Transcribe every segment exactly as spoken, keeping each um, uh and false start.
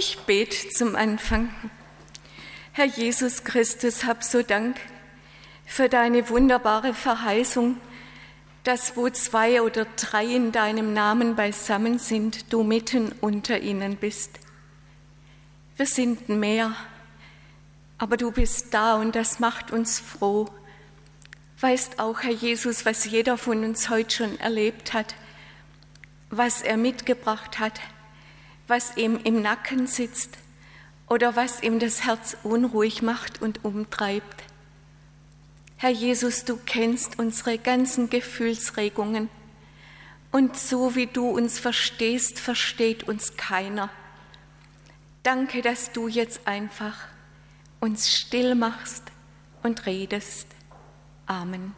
Ich bete zum Anfang. Herr Jesus Christus, hab so Dank für deine wunderbare Verheißung, dass wo zwei oder drei in deinem Namen beisammen sind, du mitten unter ihnen bist. Wir sind mehr, aber du bist da und das macht uns froh. Weißt auch, Herr Jesus, was jeder von uns heute schon erlebt hat, was er mitgebracht hat, was ihm im Nacken sitzt oder was ihm das Herz unruhig macht und umtreibt. Herr Jesus, du kennst unsere ganzen Gefühlsregungen und so wie du uns verstehst, versteht uns keiner. Danke, dass du jetzt einfach uns still machst und redest. Amen.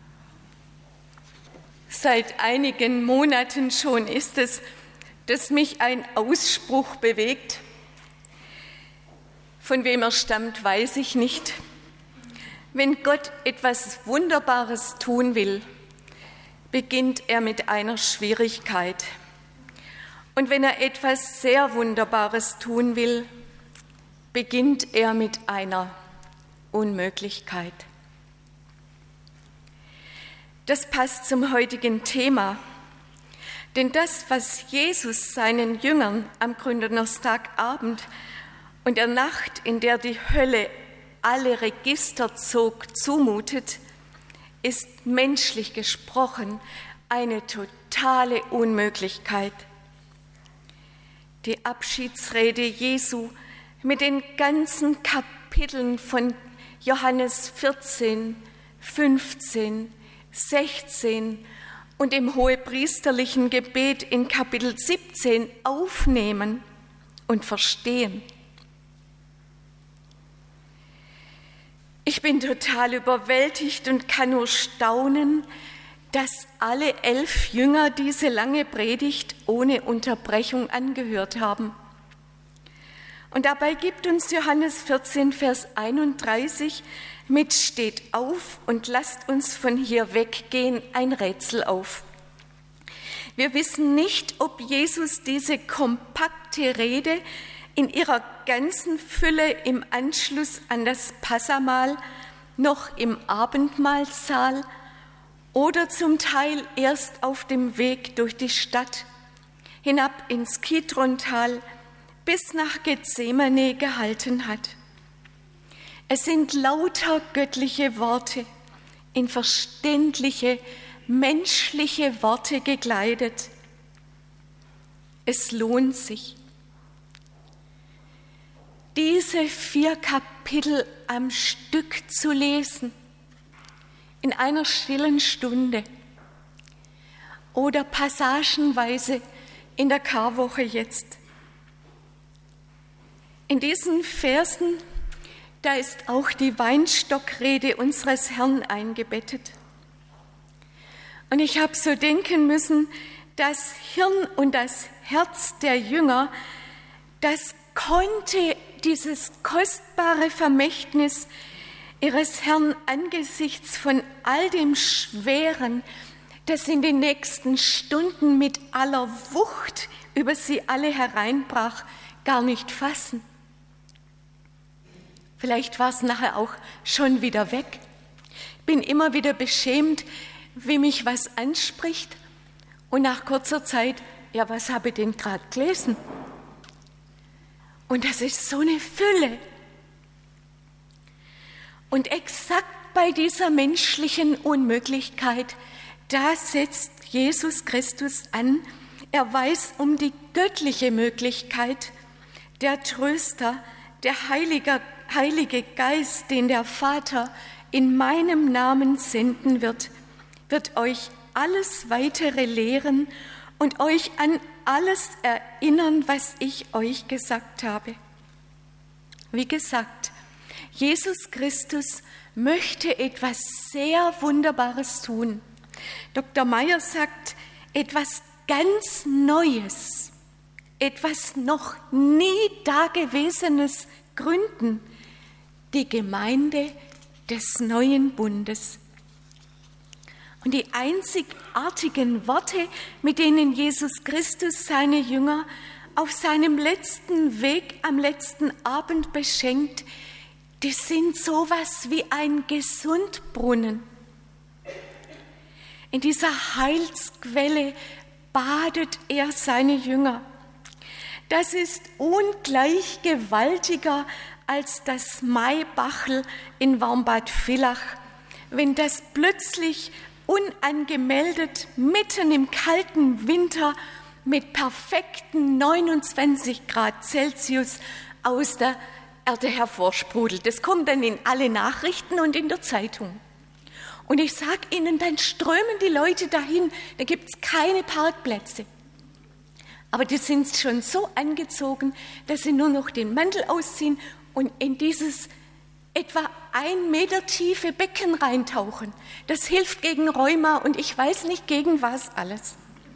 Seit einigen Monaten schon ist es, dass mich ein Ausspruch bewegt. Von wem er stammt, weiß ich nicht. Wenn Gott etwas Wunderbares tun will, beginnt er mit einer Schwierigkeit. Und wenn er etwas sehr Wunderbares tun will, beginnt er mit einer Unmöglichkeit. Das passt zum heutigen Thema. Denn das, was Jesus seinen Jüngern am Gründonnerstagabend und der Nacht, in der die Hölle alle Register zog, zumutet, ist menschlich gesprochen eine totale Unmöglichkeit. Die Abschiedsrede Jesu mit den ganzen Kapiteln von Johannes vierzehn, fünfzehn, sechzehn und im hohepriesterlichen Gebet in Kapitel siebzehn aufnehmen und verstehen. Ich bin total überwältigt und kann nur staunen, dass alle elf Jünger diese lange Predigt ohne Unterbrechung angehört haben. Und dabei gibt uns Johannes vierzehn, Vers einunddreißig mit "Steht auf und lasst uns von hier weggehen" ein Rätsel auf. Wir wissen nicht, ob Jesus diese kompakte Rede in ihrer ganzen Fülle im Anschluss an das Passahmahl noch im Abendmahlsaal oder zum Teil erst auf dem Weg durch die Stadt hinab ins Kidrontal bis nach Gethsemane gehalten hat. Es sind lauter göttliche Worte, in verständliche, menschliche Worte gekleidet. Es lohnt sich, diese vier Kapitel am Stück zu lesen, in einer stillen Stunde oder passagenweise in der Karwoche jetzt. In diesen Versen, da ist auch die Weinstockrede unseres Herrn eingebettet. Und ich habe so denken müssen, das Hirn und das Herz der Jünger, das konnte dieses kostbare Vermächtnis ihres Herrn angesichts von all dem Schweren, das in den nächsten Stunden mit aller Wucht über sie alle hereinbrach, gar nicht fassen. Vielleicht war es nachher auch schon wieder weg. Ich bin immer wieder beschämt, wie mich was anspricht und nach kurzer Zeit, ja, was habe ich denn gerade gelesen? Und das ist so eine Fülle. Und exakt bei dieser menschlichen Unmöglichkeit, da setzt Jesus Christus an. Er weiß um die göttliche Möglichkeit, der Tröster, der Heilige, Heilige Geist, den der Vater in meinem Namen senden wird, wird euch alles Weitere lehren und euch an alles erinnern, was ich euch gesagt habe. Wie gesagt, Jesus Christus möchte etwas sehr Wunderbares tun. Doktor Meyer sagt, etwas ganz Neues, etwas noch nie Dagewesenes gründen, die Gemeinde des neuen Bundes. Und die einzigartigen Worte, mit denen Jesus Christus seine Jünger auf seinem letzten Weg am letzten Abend beschenkt, die sind sowas wie ein Gesundbrunnen. In dieser Heilsquelle badet er seine Jünger. Das ist ungleich gewaltiger als das Maibachel in Warmbad Villach, wenn das plötzlich unangemeldet mitten im kalten Winter mit perfekten neunundzwanzig Grad Celsius aus der Erde hervorsprudelt. Das kommt dann in alle Nachrichten und in der Zeitung. Und ich sage Ihnen, dann strömen die Leute dahin, da gibt es keine Parkplätze. Aber die sind schon so angezogen, dass sie nur noch den Mantel ausziehen und in dieses etwa ein Meter tiefe Becken reintauchen. Das hilft gegen Rheuma und ich weiß nicht gegen was alles.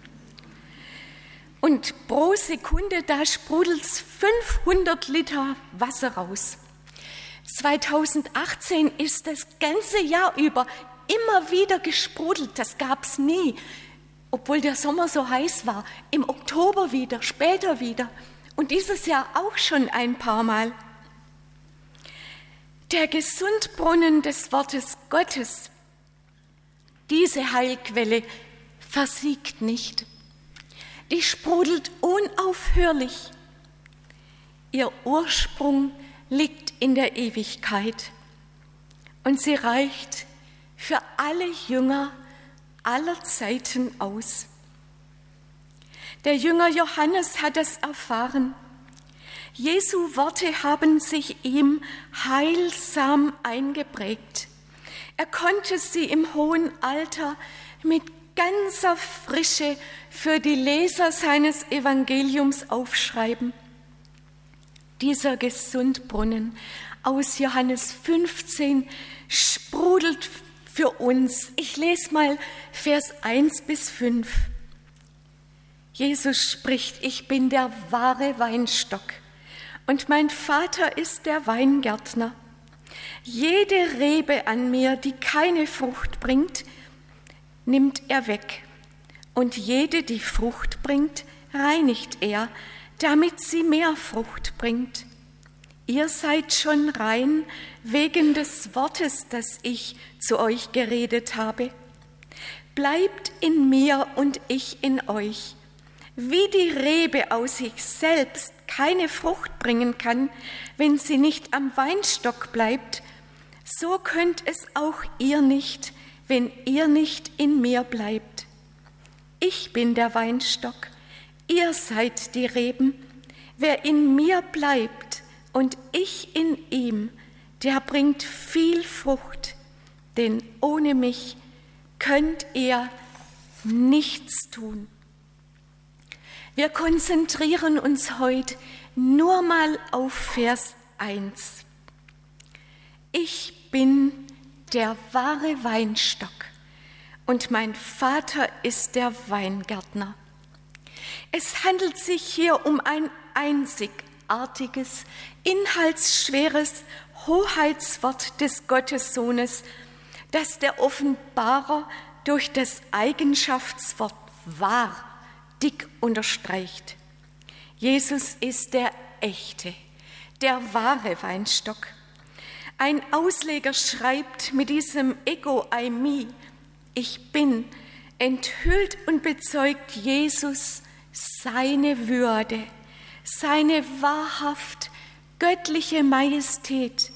Und pro Sekunde, da sprudelt es fünfhundert Liter Wasser raus. zweitausendachtzehn ist das ganze Jahr über immer wieder gesprudelt, das gab es nie. Obwohl der Sommer so heiß war, im Oktober wieder, später wieder und dieses Jahr auch schon ein paar Mal. Der Gesundbrunnen des Wortes Gottes, diese Heilquelle versiegt nicht. Die sprudelt unaufhörlich. Ihr Ursprung liegt in der Ewigkeit und sie reicht für alle Jünger aller Zeiten aus. Der Jünger Johannes hat es erfahren. Jesu Worte haben sich ihm heilsam eingeprägt. Er konnte sie im hohen Alter mit ganzer Frische für die Leser seines Evangeliums aufschreiben. Dieser Gesundbrunnen aus Johannes fünfzehn sprudelt für uns. Ich lese mal Vers eins bis fünf. Jesus spricht: Ich bin der wahre Weinstock und mein Vater ist der Weingärtner. Jede Rebe an mir, die keine Frucht bringt, nimmt er weg. Und jede, die Frucht bringt, reinigt er, damit sie mehr Frucht bringt. Ihr seid schon rein wegen des Wortes, das ich zu euch geredet habe. Bleibt in mir und ich in euch. Wie die Rebe aus sich selbst keine Frucht bringen kann, wenn sie nicht am Weinstock bleibt, so könnt es auch ihr nicht, wenn ihr nicht in mir bleibt. Ich bin der Weinstock, ihr seid die Reben. Wer in mir bleibt und ich in ihm, der bringt viel Frucht, denn ohne mich könnt ihr nichts tun. Wir konzentrieren uns heute nur mal auf Vers eins. Ich bin der wahre Weinstock und mein Vater ist der Weingärtner. Es handelt sich hier um ein einzigartiges, inhaltsschweres Hoheitswort des Gottessohnes, das der Offenbarer durch das Eigenschaftswort wahr dick unterstreicht. Jesus ist der echte, der wahre Weinstock. Ein Ausleger schreibt mit diesem Ego eimi, ich bin, enthüllt und bezeugt Jesus seine Würde, seine wahrhaft göttliche Majestät.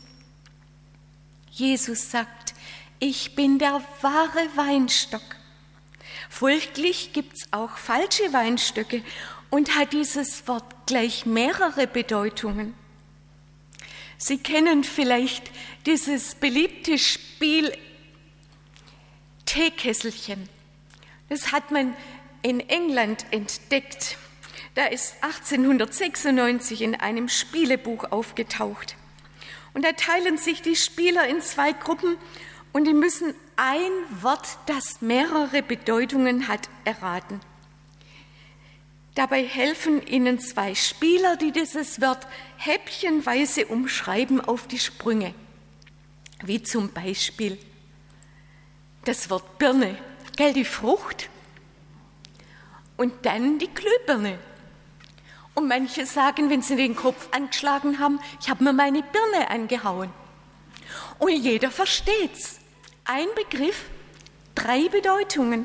Jesus sagt, ich bin der wahre Weinstock. Folglich gibt es auch falsche Weinstöcke und hat dieses Wort gleich mehrere Bedeutungen. Sie kennen vielleicht dieses beliebte Spiel Teekesselchen. Das hat man in England entdeckt. Da ist achtzehnhundertsechsundneunzig in einem Spielebuch aufgetaucht. Und da teilen sich die Spieler in zwei Gruppen und die müssen ein Wort, das mehrere Bedeutungen hat, erraten. Dabei helfen ihnen zwei Spieler, die dieses Wort häppchenweise umschreiben auf die Sprünge. Wie zum Beispiel das Wort Birne, gell, die Frucht, und dann die Glühbirne. Und manche sagen, wenn sie den Kopf angeschlagen haben, ich habe mir meine Birne angehauen. Und jeder versteht's. Ein Begriff, drei Bedeutungen.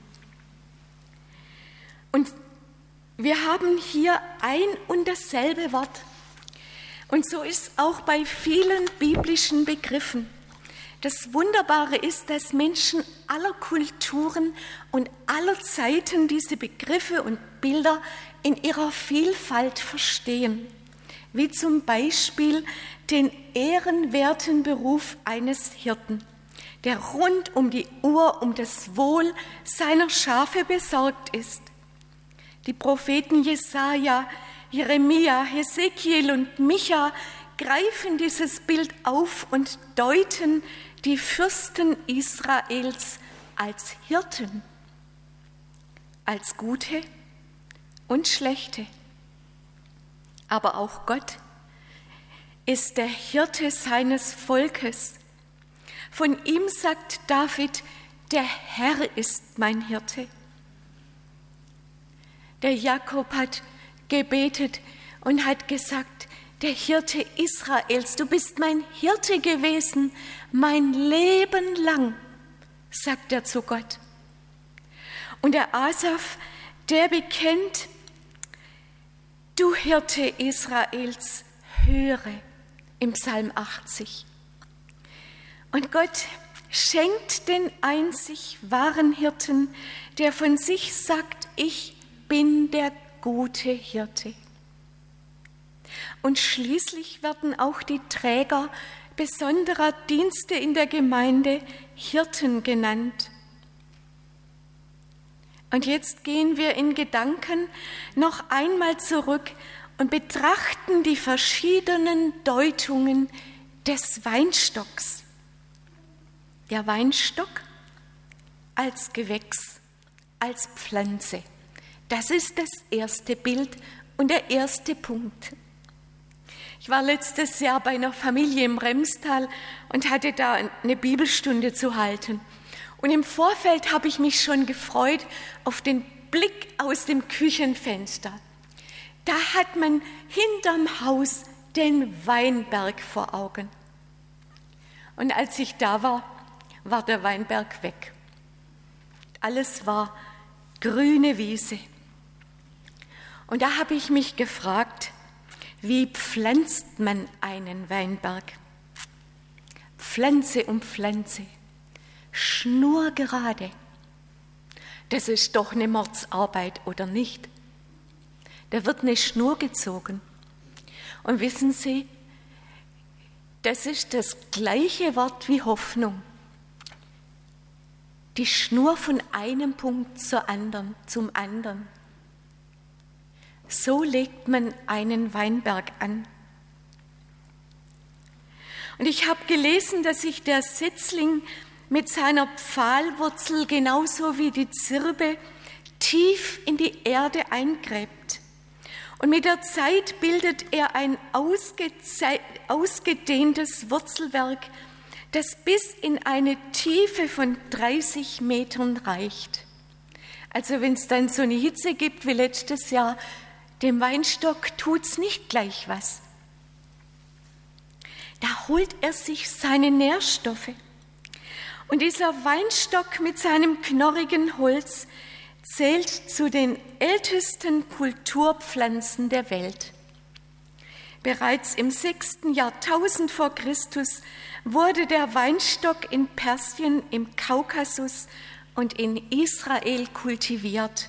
Und wir haben hier ein und dasselbe Wort. Und so ist es auch bei vielen biblischen Begriffen. Das Wunderbare ist, dass Menschen aller Kulturen und aller Zeiten diese Begriffe und Bilder in ihrer Vielfalt verstehen. Wie zum Beispiel den ehrenwerten Beruf eines Hirten, der rund um die Uhr um das Wohl seiner Schafe besorgt ist. Die Propheten Jesaja, Jeremia, Hesekiel und Micha greifen dieses Bild auf und deuten die Fürsten Israels als Hirten, als gute und schlechte. Aber auch Gott ist der Hirte seines Volkes. Von ihm sagt David, der Herr ist mein Hirte. Der Jakob hat gebetet und hat gesagt, der Hirte Israels, du bist mein Hirte gewesen, mein Leben lang, sagt er zu Gott. Und der Asaf, der bekennt, du Hirte Israels, höre, im Psalm achtzig. Und Gott schenkt den einzig wahren Hirten, der von sich sagt, ich bin der gute Hirte. Und schließlich werden auch die Träger besonderer Dienste in der Gemeinde Hirten genannt. Und jetzt gehen wir in Gedanken noch einmal zurück und betrachten die verschiedenen Deutungen des Weinstocks. Der Weinstock als Gewächs, als Pflanze. Das ist das erste Bild und der erste Punkt. Ich war letztes Jahr bei einer Familie im Remstal und hatte da eine Bibelstunde zu halten. Und im Vorfeld habe ich mich schon gefreut auf den Blick aus dem Küchenfenster. Da hat man hinterm Haus den Weinberg vor Augen. Und als ich da war, war der Weinberg weg. Alles war grüne Wiese. Und da habe ich mich gefragt, wie pflanzt man einen Weinberg? Pflanze um Pflanze, schnurgerade. Das ist doch eine Mordsarbeit, oder nicht? Da wird eine Schnur gezogen. Und wissen Sie, das ist das gleiche Wort wie Hoffnung. Die Schnur von einem Punkt zur anderen, zum anderen. So legt man einen Weinberg an. Und ich habe gelesen, dass sich der Setzling mit seiner Pfahlwurzel genauso wie die Zirbe tief in die Erde eingräbt. Und mit der Zeit bildet er ein ausgedehntes Wurzelwerk, das bis in eine Tiefe von dreißig Metern reicht. Also wenn es dann so eine Hitze gibt wie letztes Jahr, dem Weinstock tut's nicht gleich was. Da holt er sich seine Nährstoffe. Und dieser Weinstock mit seinem knorrigen Holz zählt zu den ältesten Kulturpflanzen der Welt. Bereits im sechsten Jahrtausend vor Christus wurde der Weinstock in Persien, im Kaukasus und in Israel kultiviert.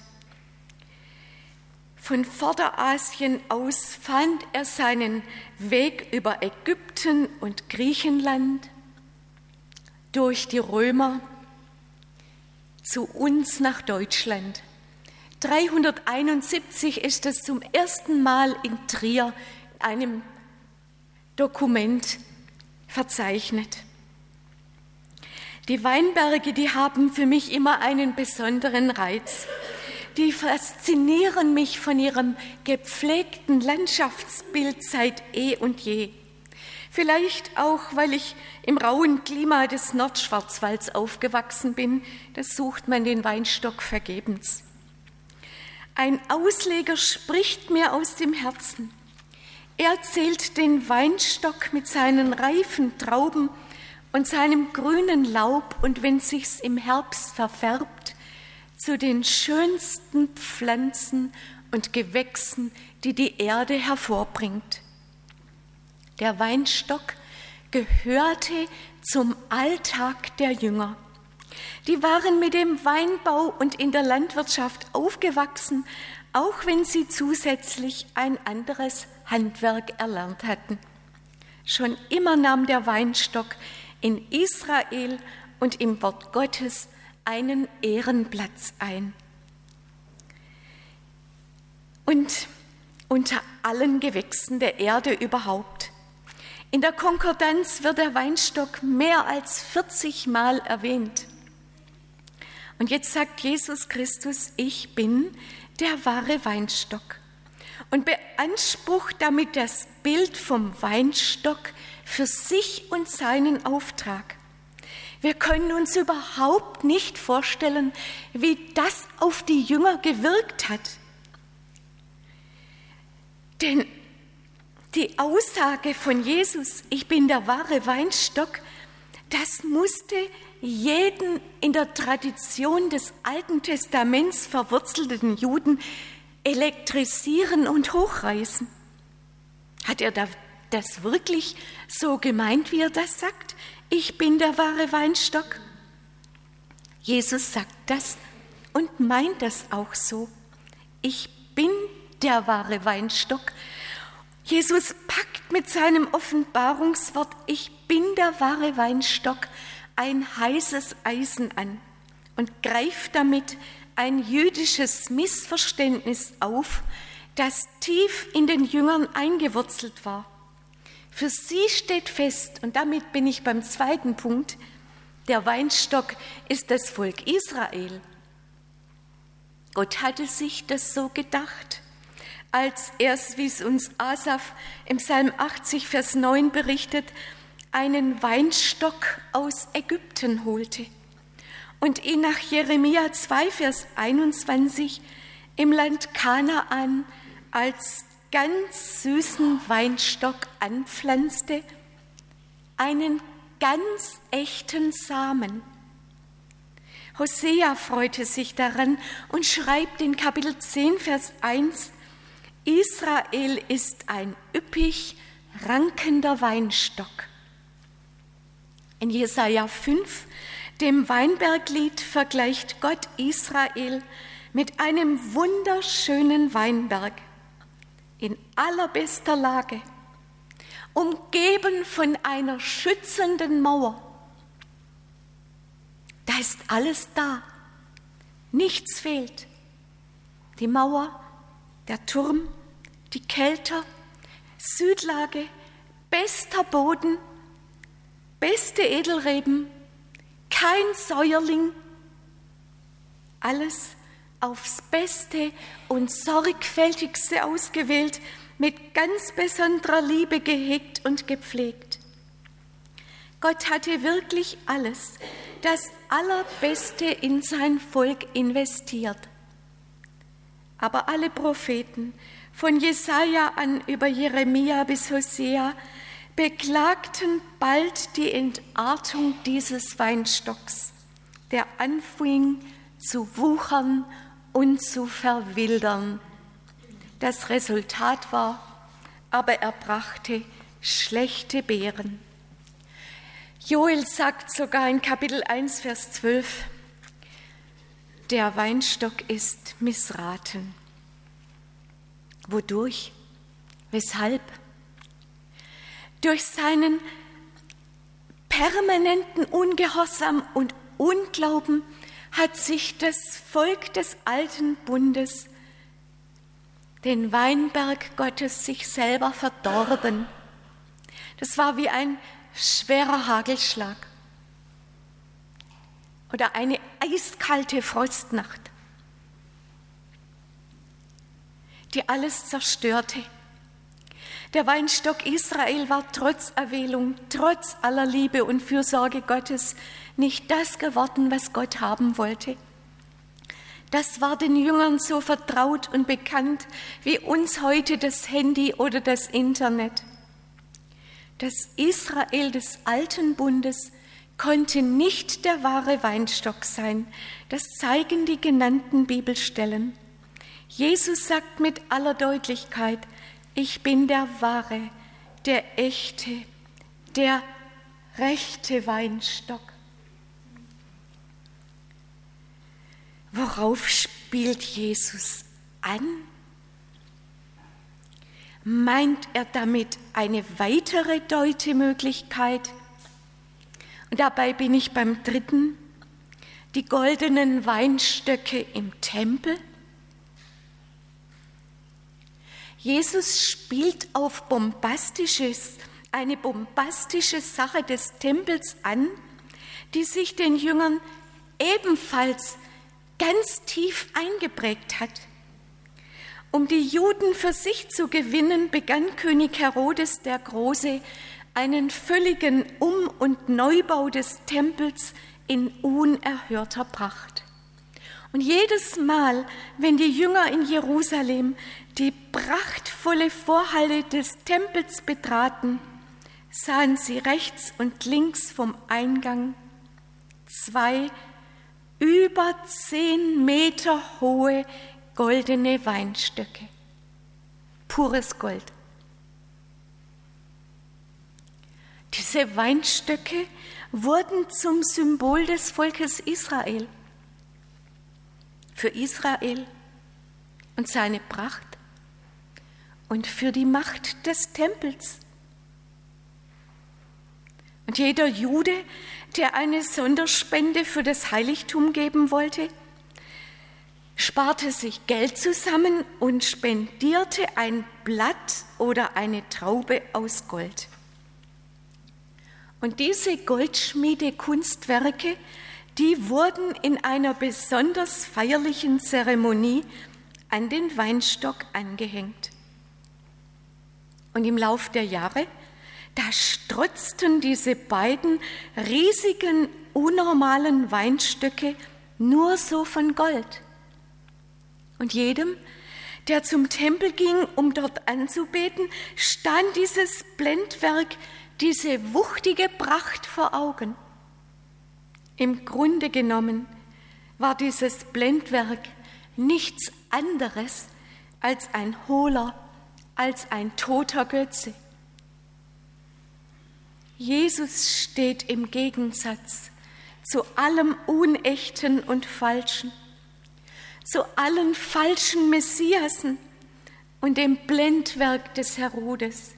Von Vorderasien aus fand er seinen Weg über Ägypten und Griechenland, durch die Römer zu uns nach Deutschland. dreihunderteinundsiebzig ist es zum ersten Mal in Trier in einem Dokument verzeichnet. Die Weinberge, die haben für mich immer einen besonderen Reiz. Die faszinieren mich von ihrem gepflegten Landschaftsbild seit eh und je. Vielleicht auch, weil ich im rauen Klima des Nordschwarzwalds aufgewachsen bin, da sucht man den Weinstock vergebens. Ein Ausleger spricht mir aus dem Herzen. Er zählt den Weinstock mit seinen reifen Trauben und seinem grünen Laub und wenn sich's im Herbst verfärbt, zu den schönsten Pflanzen und Gewächsen, die die Erde hervorbringt. Der Weinstock gehörte zum Alltag der Jünger. Die waren mit dem Weinbau und in der Landwirtschaft aufgewachsen, auch wenn sie zusätzlich ein anderes Handwerk erlernt hatten. Schon immer nahm der Weinstock in Israel und im Wort Gottes einen Ehrenplatz ein. Und unter allen Gewächsen der Erde überhaupt. In der Konkordanz wird der Weinstock mehr als vierzig Mal erwähnt. Und jetzt sagt Jesus Christus, ich bin der wahre Weinstock und beansprucht damit das Bild vom Weinstock für sich und seinen Auftrag. Wir können uns überhaupt nicht vorstellen, wie das auf die Jünger gewirkt hat. Denn die Aussage von Jesus, ich bin der wahre Weinstock, das musste jeden in der Tradition des Alten Testaments verwurzelten Juden elektrisieren und hochreißen. Hat er das wirklich so gemeint, wie er das sagt? Ich bin der wahre Weinstock. Jesus sagt das und meint das auch so. Ich bin der wahre Weinstock. Jesus packt mit seinem Offenbarungswort, ich bin der wahre Weinstock, ein heißes Eisen an und greift damit ein jüdisches Missverständnis auf, das tief in den Jüngern eingewurzelt war. Für sie steht fest, und damit bin ich beim zweiten Punkt, der Weinstock ist das Volk Israel. Gott hatte sich das so gedacht, als er, wie es uns Asaf im Psalm achtzig, Vers neun berichtet, einen Weinstock aus Ägypten holte und ihn nach Jeremia zwei, Vers einundzwanzig im Land Kanaan als ganz süßen Weinstock anpflanzte, einen ganz echten Samen. Hosea freute sich daran und schreibt in Kapitel zehn, Vers eins, Israel ist ein üppig rankender Weinstock. In Jesaja fünf, dem Weinberglied, vergleicht Gott Israel mit einem wunderschönen Weinberg in allerbester Lage, umgeben von einer schützenden Mauer. Da ist alles da, nichts fehlt. Die Mauer, der Turm, die Kelter, Südlage, bester Boden, beste Edelreben, kein Säuerling, alles aufs Beste und Sorgfältigste ausgewählt, mit ganz besonderer Liebe gehegt und gepflegt. Gott hatte wirklich alles, das Allerbeste in sein Volk investiert. Aber alle Propheten, von Jesaja an über Jeremia bis Hosea, beklagten bald die Entartung dieses Weinstocks, der anfing zu wuchern und zu verwildern. Das Resultat war, aber er brachte schlechte Beeren. Joel sagt sogar in Kapitel eins, Vers zwölf, der Weinstock ist missraten. Wodurch? Weshalb? Durch seinen permanenten Ungehorsam und Unglauben hat sich das Volk des alten Bundes, den Weinberg Gottes, sich selber verdorben. Das war wie ein schwerer Hagelschlag oder eine eiskalte Frostnacht, die alles zerstörte. Der Weinstock Israel war trotz Erwählung, trotz aller Liebe und Fürsorge Gottes nicht das geworden, was Gott haben wollte. Das war den Jüngern so vertraut und bekannt wie uns heute das Handy oder das Internet. Das Israel des alten Bundes konnte nicht der wahre Weinstock sein. Das zeigen die genannten Bibelstellen. Jesus sagt mit aller Deutlichkeit, ich bin der wahre, der echte, der rechte Weinstock. Worauf spielt Jesus an? Meint er damit eine weitere Deutemöglichkeit? Und dabei bin ich beim dritten, die goldenen Weinstöcke im Tempel. Jesus spielt auf bombastisches, eine bombastische Sache des Tempels an, die sich den Jüngern ebenfalls ganz tief eingeprägt hat. Um die Juden für sich zu gewinnen, begann König Herodes der Große einen völligen Um- und Neubau des Tempels in unerhörter Pracht. Und jedes Mal, wenn die Jünger in Jerusalem die prachtvolle Vorhalle des Tempels betraten, sahen sie rechts und links vom Eingang zwei über zehn Meter hohe goldene Weinstöcke, pures Gold. Diese Weinstöcke wurden zum Symbol des Volkes Israel, für Israel und seine Pracht und für die Macht des Tempels. Und jeder Jude, der eine Sonderspende für das Heiligtum geben wollte, sparte sich Geld zusammen und spendierte ein Blatt oder eine Traube aus Gold. Und diese Goldschmiedekunstwerke, die wurden in einer besonders feierlichen Zeremonie an den Weinstock angehängt. Und im Lauf der Jahre, da strotzten diese beiden riesigen, unnormalen Weinstöcke nur so von Gold. Und jedem, der zum Tempel ging, um dort anzubeten, stand dieses Blendwerk, diese wuchtige Pracht vor Augen. Im Grunde genommen war dieses Blendwerk nichts anderes als ein hohler, als ein toter Götze. Jesus steht im Gegensatz zu allem Unechten und Falschen, zu allen falschen Messiasen und dem Blendwerk des Herodes.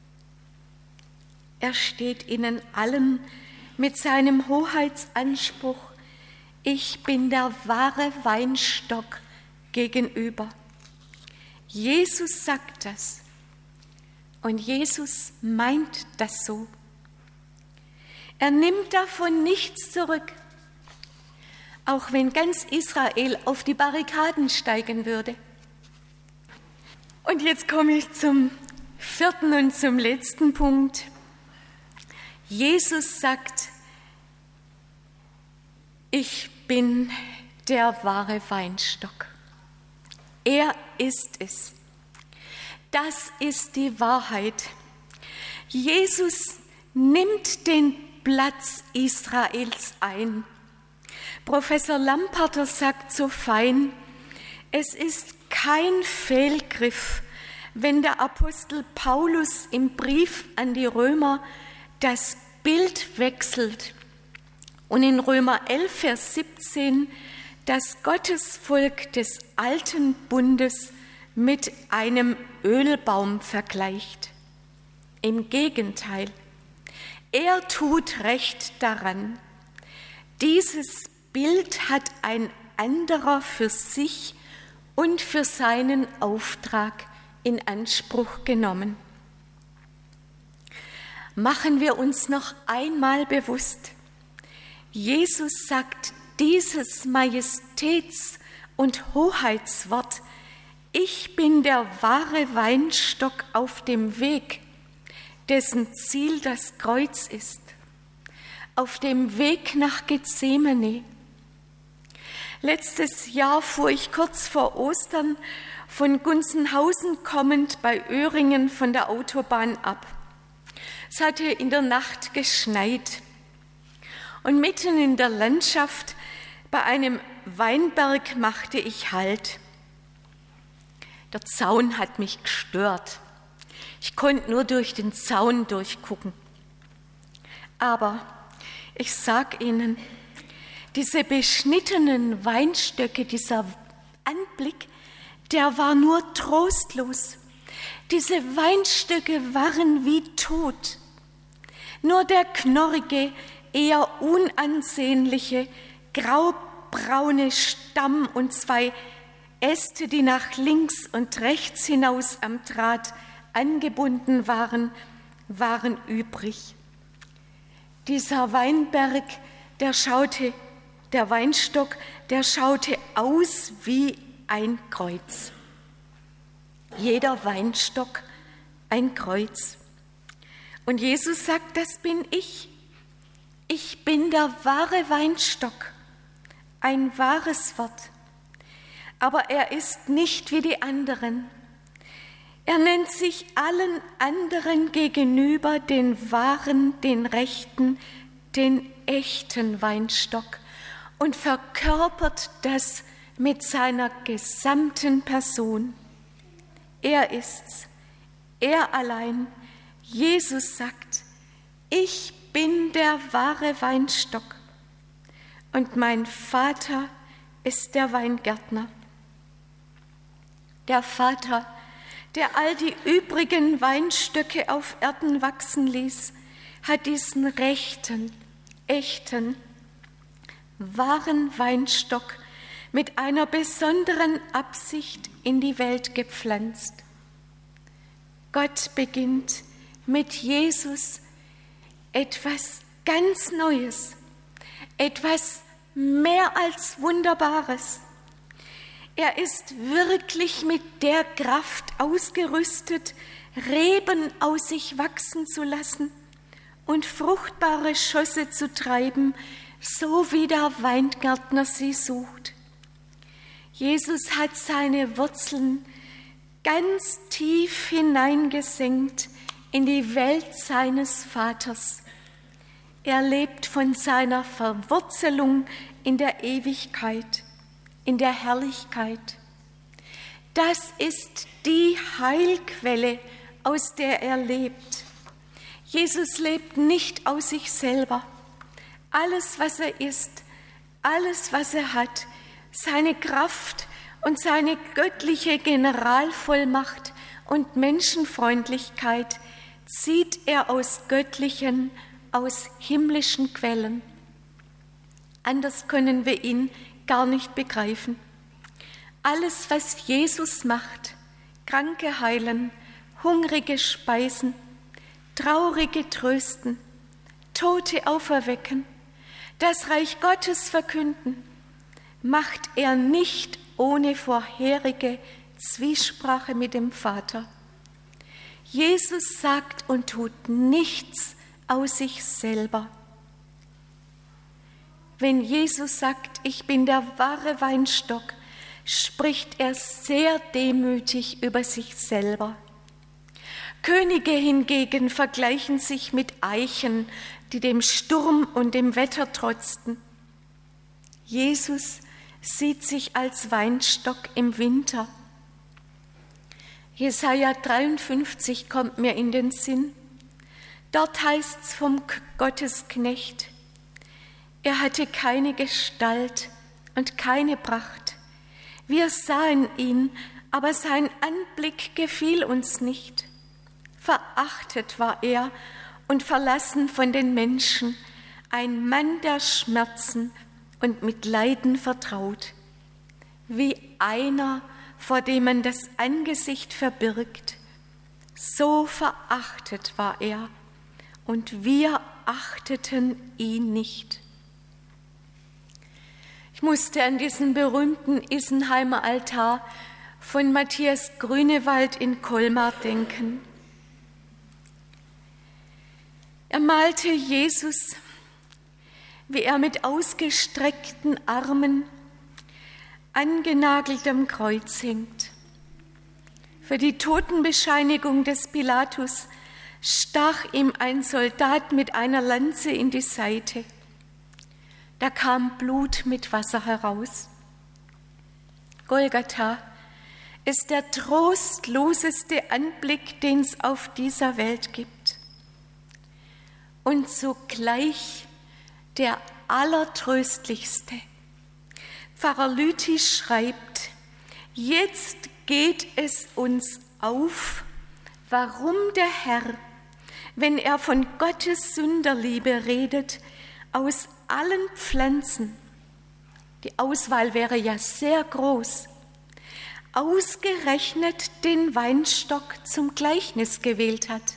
Er steht ihnen allen mit seinem Hoheitsanspruch, ich bin der wahre Weinstock, gegenüber. Jesus sagt das und Jesus meint das so. Er nimmt davon nichts zurück, auch wenn ganz Israel auf die Barrikaden steigen würde. Und jetzt komme ich zum vierten und zum letzten Punkt. Jesus sagt, ich bin der wahre Weinstock. Er ist es. Das ist die Wahrheit. Jesus nimmt den Platz Israels ein. Professor Lamparter sagt so fein, es ist kein Fehlgriff, wenn der Apostel Paulus im Brief an die Römer das Bild wechselt und in Römer elf, Vers siebzehn das Gottesvolk des alten Bundes mit einem Ölbaum vergleicht. Im Gegenteil, er tut recht daran. Dieses Bild hat ein anderer für sich und für seinen Auftrag in Anspruch genommen. Machen wir uns noch einmal bewusst, Jesus sagt dieses Majestäts- und Hoheitswort, ich bin der wahre Weinstock auf dem Weg, dessen Ziel das Kreuz ist, auf dem Weg nach Gethsemane. Letztes Jahr fuhr ich kurz vor Ostern von Gunzenhausen kommend bei Öhringen von der Autobahn ab. Es hatte in der Nacht geschneit und mitten in der Landschaft bei einem Weinberg machte ich Halt. Der Zaun hat mich gestört. Ich konnte nur durch den Zaun durchgucken. Aber ich sag Ihnen, diese beschnittenen Weinstöcke, dieser Anblick, der war nur trostlos. Diese Weinstöcke waren wie tot. Nur der knorrige, eher unansehnliche, graubraune Stamm und zwei Äste, die nach links und rechts hinaus am Draht angebunden waren, waren übrig. Dieser Weinberg, der schaute, der Weinstock, der schaute aus wie ein Kreuz. Jeder Weinstock ein Kreuz. Und Jesus sagt, das bin ich. Ich bin der wahre Weinstock, ein wahres Wort. Aber er ist nicht wie die anderen. Er nennt sich allen anderen gegenüber den wahren, den rechten, den echten Weinstock und verkörpert das mit seiner gesamten Person. Er ist's, er allein. Jesus sagt, ich bin der wahre Weinstock und mein Vater ist der Weingärtner. Der Vater, der all die übrigen Weinstöcke auf Erden wachsen ließ, hat diesen rechten, echten, wahren Weinstock mit einer besonderen Absicht in die Welt gepflanzt. Gott beginnt mit Jesus etwas ganz Neues, etwas mehr als Wunderbares. Er ist wirklich mit der Kraft ausgerüstet, Reben aus sich wachsen zu lassen und fruchtbare Schosse zu treiben, so wie der Weingärtner sie sucht. Jesus hat seine Wurzeln ganz tief hineingesenkt in die Welt seines Vaters. Er lebt von seiner Verwurzelung in der Ewigkeit, in der Herrlichkeit. Das ist die Heilquelle, aus der er lebt. Jesus lebt nicht aus sich selber. Alles, was er ist, alles, was er hat, seine Kraft und seine göttliche Generalvollmacht und Menschenfreundlichkeit zieht er aus göttlichen, aus himmlischen Quellen. Anders können wir ihn gar nicht begreifen. Alles, was Jesus macht, Kranke heilen, Hungrige speisen, Traurige trösten, Tote auferwecken, das Reich Gottes verkünden, macht er nicht ohne vorherige Zwiesprache mit dem Vater. Jesus sagt und tut nichts aus sich selber. Wenn Jesus sagt, ich bin der wahre Weinstock, spricht er sehr demütig über sich selber. Könige hingegen vergleichen sich mit Eichen, die dem Sturm und dem Wetter trotzten. Jesus sieht sich als Weinstock im Winter. Jesaja dreiundfünfzig kommt mir in den Sinn. Dort heißt's vom Gottesknecht: Er hatte keine Gestalt und keine Pracht. Wir sahen ihn, aber sein Anblick gefiel uns nicht. Verachtet war er und verlassen von den Menschen, ein Mann der Schmerzen und mit Leiden vertraut, wie einer, vor dem man das Angesicht verbirgt. So verachtet war er, und wir achteten ihn nicht. Ich musste an diesen berühmten Isenheimer Altar von Matthias Grünewald in Colmar denken. Er malte Jesus, wie er mit ausgestreckten Armen angenagelt am Kreuz hängt. Für die Totenbescheinigung des Pilatus stach ihm ein Soldat mit einer Lanze in die Seite. Da kam Blut mit Wasser heraus. Golgatha ist der trostloseste Anblick, den es auf dieser Welt gibt. Und zugleich der allertröstlichste. Pfarrer Lüthi schreibt, jetzt geht es uns auf, warum der Herr, wenn er von Gottes Sünderliebe redet, aus allen Pflanzen, die Auswahl wäre ja sehr groß, ausgerechnet den Weinstock zum Gleichnis gewählt hat.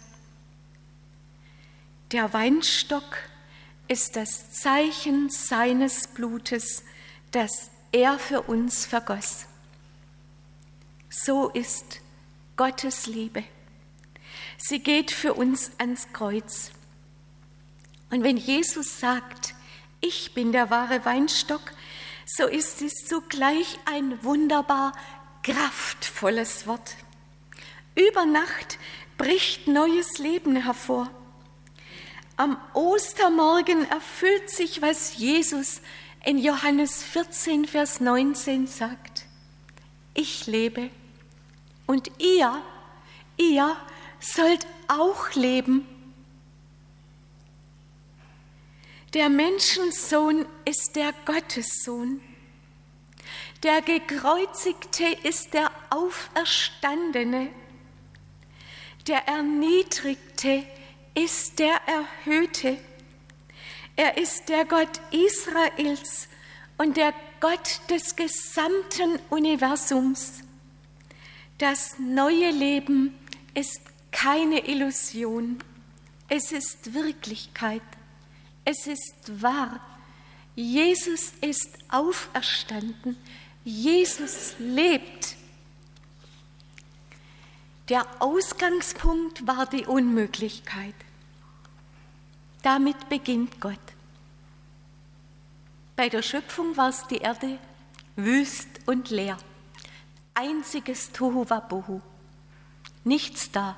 Der Weinstock ist das Zeichen seines Blutes, das er für uns vergoss. So ist Gottes Liebe. Sie geht für uns ans Kreuz. Und wenn Jesus sagt, ich bin der wahre Weinstock, so ist es zugleich ein wunderbar kraftvolles Wort. Über Nacht bricht neues Leben hervor. Am Ostermorgen erfüllt sich, was Jesus in Johannes vierzehn, Vers neunzehn sagt. Ich lebe und ihr, ihr sollt auch leben. Der Menschensohn ist der Gottessohn. Der Gekreuzigte ist der Auferstandene. Der Erniedrigte ist der Erhöhte. Er ist der Gott Israels und der Gott des gesamten Universums. Das neue Leben ist keine Illusion. Es ist Wirklichkeit. Es ist wahr. Jesus ist auferstanden. Jesus lebt. Der Ausgangspunkt war die Unmöglichkeit. Damit beginnt Gott. Bei der Schöpfung war es die Erde wüst und leer. Einziges Tohuwabohu. Nichts da.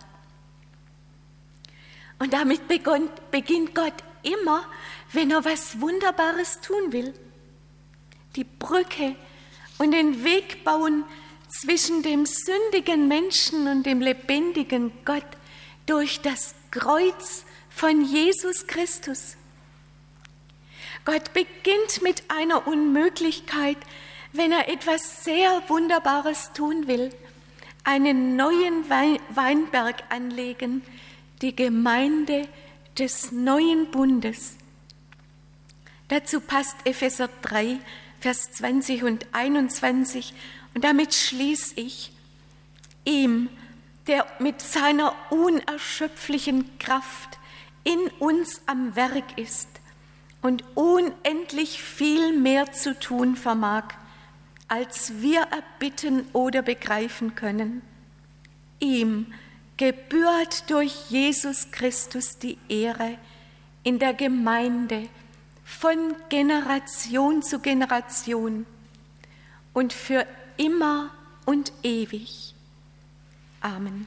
Und damit beginnt Gott immer, wenn er was Wunderbares tun will. Die Brücke und den Weg bauen zwischen dem sündigen Menschen und dem lebendigen Gott durch das Kreuz von Jesus Christus. Gott beginnt mit einer Unmöglichkeit, wenn er etwas sehr Wunderbares tun will, einen neuen Weinberg anlegen, die Gemeinde des neuen Bundes. Dazu passt Epheser drei, Vers zwanzig und einundzwanzig, und damit schließe ich, ihm, der mit seiner unerschöpflichen Kraft in uns am Werk ist und unendlich viel mehr zu tun vermag, als wir erbitten oder begreifen können. Ihm gebührt durch Jesus Christus die Ehre in der Gemeinde von Generation zu Generation und für immer und ewig. Amen.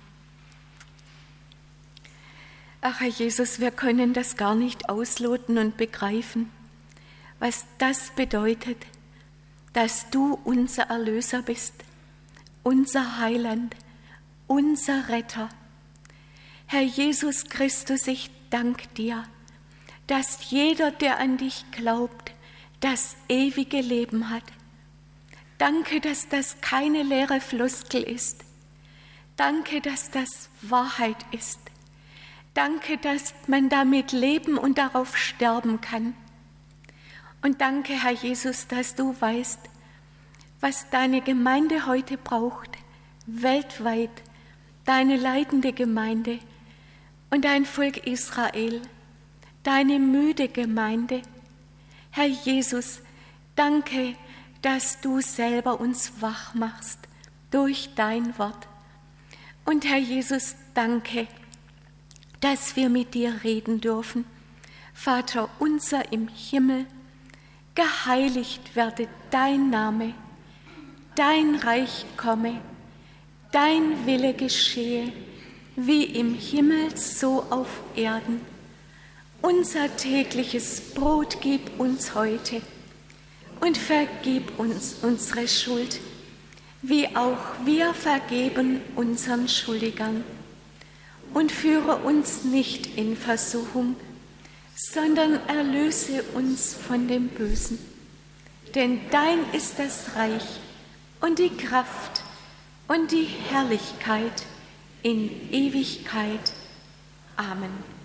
Ach Herr Jesus, wir können das gar nicht ausloten und begreifen, was das bedeutet, dass du unser Erlöser bist, unser Heiland, unser Retter. Herr Jesus Christus, ich danke dir, dass jeder, der an dich glaubt, das ewige Leben hat. Danke, dass das keine leere Floskel ist. Danke, dass das Wahrheit ist. Danke, dass man damit leben und darauf sterben kann. Und danke, Herr Jesus, dass du weißt, was deine Gemeinde heute braucht, weltweit, deine leidende Gemeinde und dein Volk Israel, deine müde Gemeinde. Herr Jesus, danke, dass du selber uns wach machst durch dein Wort. Und Herr Jesus, danke, dass wir mit dir reden dürfen. Vater unser im Himmel, geheiligt werde dein Name, dein Reich komme, dein Wille geschehe, wie im Himmel so auf Erden. Unser tägliches Brot gib uns heute und vergib uns unsere Schuld, wie auch wir vergeben unseren Schuldigern. Und führe uns nicht in Versuchung, sondern erlöse uns von dem Bösen. Denn dein ist das Reich und die Kraft und die Herrlichkeit in Ewigkeit. Amen.